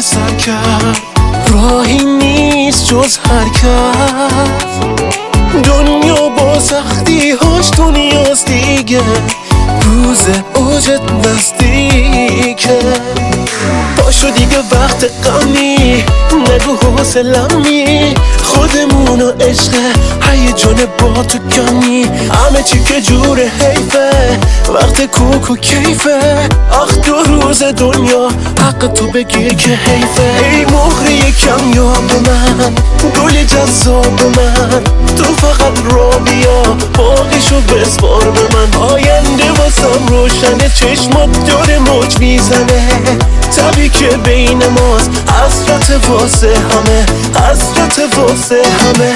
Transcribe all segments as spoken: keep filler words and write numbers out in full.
سر کرد، راهی نیست جز حرکت. دنیا با سختی هاش دنیاست دیگه، روز اوجت نزدیکه. پاشو دیگه وقت غمی، نگو حوصله‌می، خودمون و عشق هیجان با تو کمی. همه چی که جور حیفه، وقت کوک و کیفه. آخ دو روز دنیا حق تو بگیر که حیفه. ای مهری کمیاب من، گل جذاب من، تو فقط را بیا، باقیشو بسپار به من. آینده واسم روشنه، چشمات داره موج میزنه. تبی که بین ماست حسرت واسه همه، حسرت واسه همه.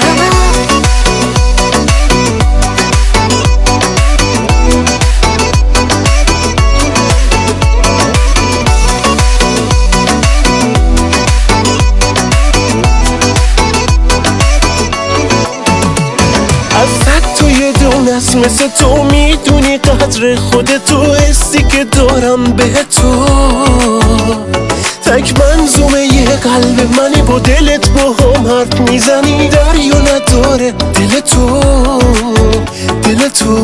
ازت تو یه دونست، مثل تو میدونی قدر خودتو، حسی که دارم به تو. تک منظومه یه قلب منی، با دلت با هم حرف میزنی. دریا نداره دل تو، دل تو.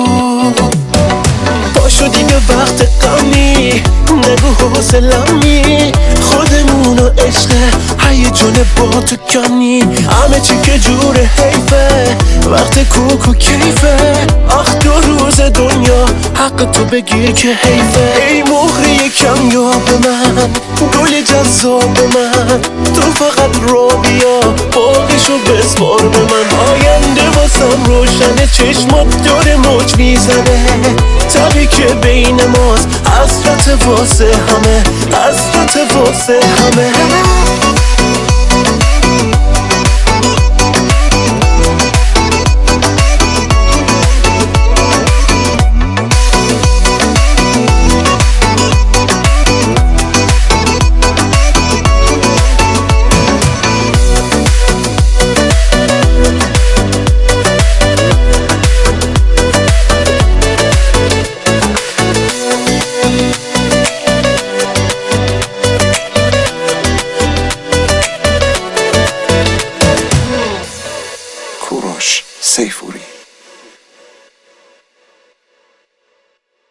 پاشو دیگه وقت غمی، نگو حوصله‌می، خودمون و عشق هیجان با تو کمی. همه چی که جور حیفه، وقت کوک و کیفه. آخ دو روز دنیا حق تو بگیر که حیفه. ای مهری کمیاب من، گل جذاب من، تو فقط را بیا، باقیشو بسپار به من. آینده واسم روشنه، چشمات داره موج میزنه. تبی که بین ماست حسرت واسه همه، حسرت واسه همه.